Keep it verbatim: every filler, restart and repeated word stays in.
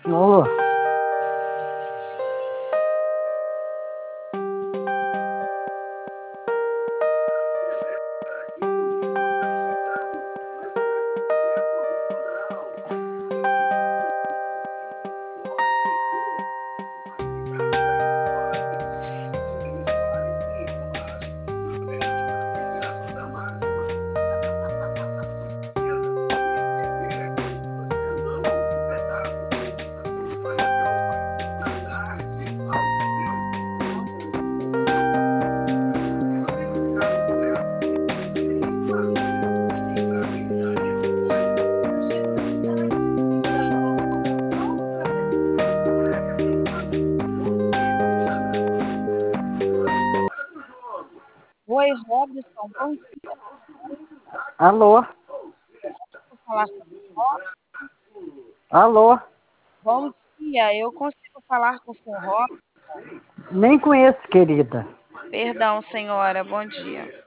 Ô, Oi, Robson, bom dia. alô, Vou falar com o Rob. alô, Bom dia, eu consigo falar com o senhor Rob? nem conheço, querida. Perdão, senhora, bom dia.